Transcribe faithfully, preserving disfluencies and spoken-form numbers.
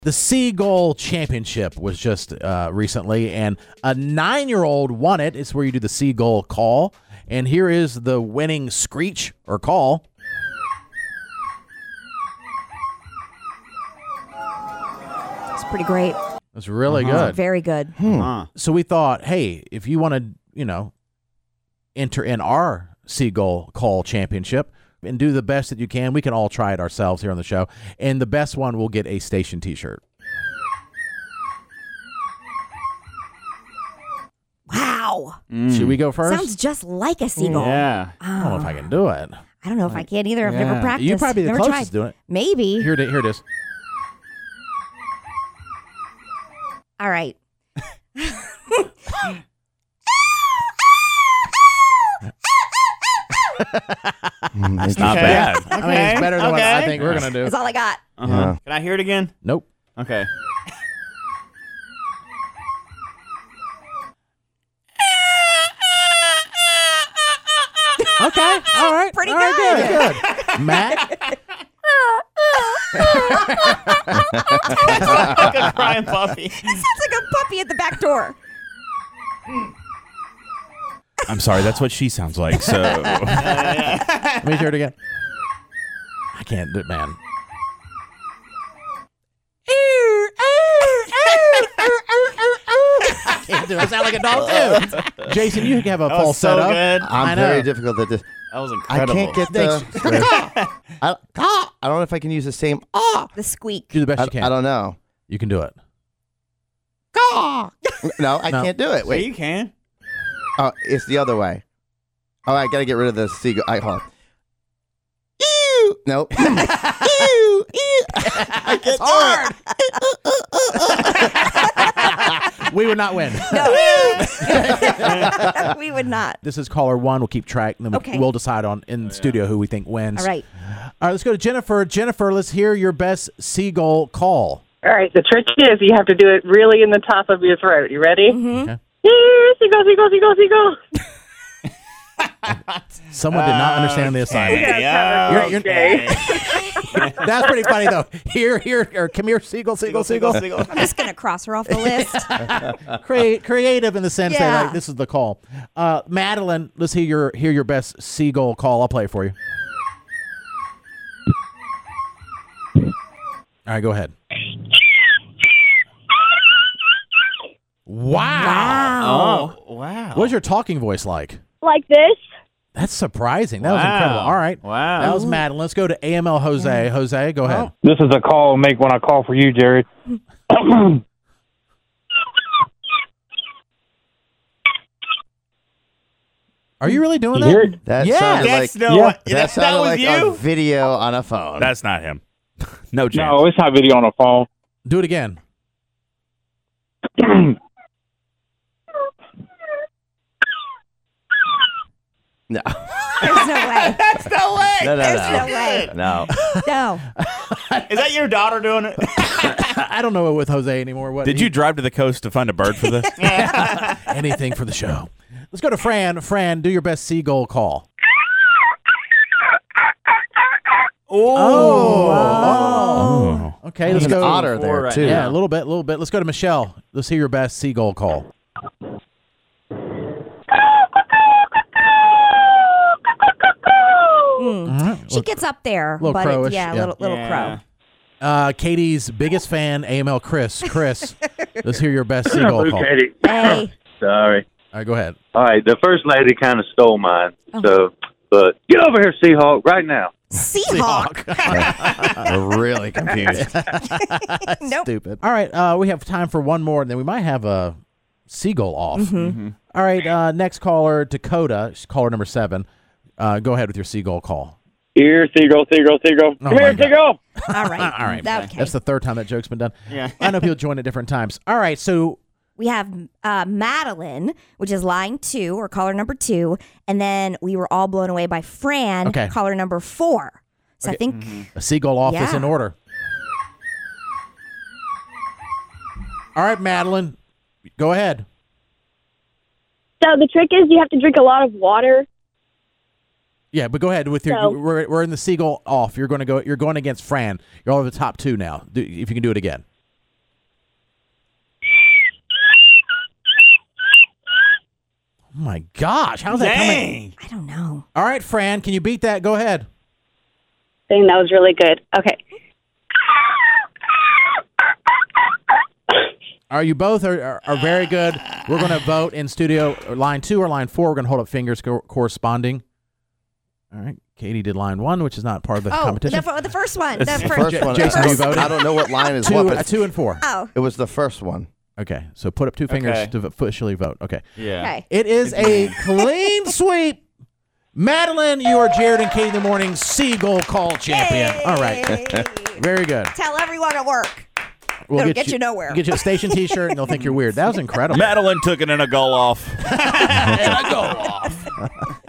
The Seagull Championship was just uh, recently, and a nine-year-old won it. It's where you do the Seagull call. And here is the winning screech or call. It's pretty great. It's really uh-huh. good. Very good. Hmm. Uh-huh. So we thought, hey, if you want to, you know, enter in our Seagull Call Championship and do the best that you can, we can all try it ourselves here on the show. And the best one will get a station T-shirt. Wow. Mm. Should we go first? Sounds just like a seagull. Yeah. Oh. I don't know if I can do it. I don't know if I can either. I've Yeah. never practiced. You're probably the never closest tried. doing it. Maybe. Here it, here it is. All right. That's not Okay. bad. I mean, it's better than what I think we're going to do. That's all I got. Uh-huh. Yeah. Can I hear it again? Nope. Okay. Okay. All right. Pretty All right, good. good. Good. Matt? Like a crying puppy. It sounds like a puppy at the back door. I'm sorry, that's what she sounds like. So Let me hear it again. I can't do it, man. I can't do it. I sound like a dog, too. Jason, you have a That full was so setup. good. I I'm know. very difficult at this. That was I incredible. can't get the. I, ah, I don't know if I can use the same. Ah, The squeak. Do the best I, you can. I don't know. You can do it. No, I No. can't do it. Yeah, Wait, you can. oh, it's the other way. Oh, I gotta get rid of the seagull. I hold. on. Ew. Nope. Ew. Ew. I It's hard. We would not win. No. We would not. This is caller one. We'll keep track, and then Okay. we'll decide on in the studio who we think wins. All right. All right, let's go to Jennifer. Jennifer, let's hear your best seagull call. All right, the trick is you have to do it really in the top of your throat. You ready? Mm-hmm. Okay. Yeah, seagull, seagull, seagull, seagull. Someone did not understand the assignment. Yeah. You're- Okay. That's pretty funny, though. Here, here, or come here, seagull, seagull, seagull. I'm just going to cross her off the list. Create, creative in the sense that Yeah. like, this is the call. Uh, Madeline, let's hear your hear your best seagull call. I'll play it for you. All right, go ahead. Wow. Wow. Oh, wow. What's your talking voice like? Like this. That's surprising. That was Wow. incredible. All right. Wow. That was Madeline. Let's go to A M L Jose. Jose, go ahead. This is a call I make when I call for you, Jared. Are you really doing You hear that? it? That Yeah. sounded That's like no. Yeah. That, that that sounded was like you. a video on a phone. That's That's not him. no chance. No, it's not video on a phone. Do it again. No. There's no way. That's no way. No, no, There's no. no way. No. No. Is that your daughter doing it? I don't know it with Jose anymore. What Did he- you drive to the coast to find a bird for this? anything for the show? Let's go to Fran. Fran, do your best seagull call. Oh. Oh. Okay, let's There's an go. otter Four there right too. Yeah, a little bit, a little bit. Let's go to Michelle. Let's hear your best seagull call. Mm. All right. She Look, gets up there, little but crowish, it's, yeah, yeah. little little Yeah. crow. uh, Katie's biggest fan, A M L Chris. Chris, let's hear your best seagull call. All Katie. Hey. Sorry. right, go ahead. All right, the first lady kind of stole mine. Oh. So, but get over here, Seahawk, right now. Seahawk. We're really confused. Nope. Stupid. All right, uh, we have time for one more, and then we might have a seagull off. Mm-hmm. All right, uh, next caller, Dakota, she's caller number seven. Uh, go ahead with your seagull call. Here, Seagull, Seagull, Seagull. Oh, Come my here, God. Seagull. All right. All right. Okay. That's the third time that joke's been done. Yeah. I know people join at different times. All right, so We have uh, Madeline, which is line two, or caller number two. And then we were all blown away by Fran, Okay. caller number four. So I think a seagull off is Yeah. in order. All right, Madeline, go ahead. So the trick is you have to drink a lot of water. Yeah, but go ahead with your. So- we're, we're in the seagull off. You're going to go. You're going against Fran. You're all the top two now. Do, if you can do it again. Oh my gosh, how's that coming? Dang. I don't know. All right, Fran, can you beat that? Go ahead. Dang, that was really good. Okay. Are you both are, are, are very good? We're going to vote in studio line two or line four. We're going to hold up fingers co- corresponding. All right. Katie did line one, which is not part of the Oh, competition. the, the first one. The The first, first one. Jason, I, are you don't, voting? I don't know what line is two, what, uh, but two and four. Oh, it was the first one. Okay. So put up two fingers Okay. to officially vote. Okay. Yeah. okay. It is a clean sweep. Madeline, you are Jared and Katie in the Morning Seagull Call champion. Yay. All right. Very good. Tell everyone at work. We'll It'll get you nowhere. We'll get you a station T-shirt, and they'll think you're weird. That was incredible. Madeline took it in a go off. and I go off.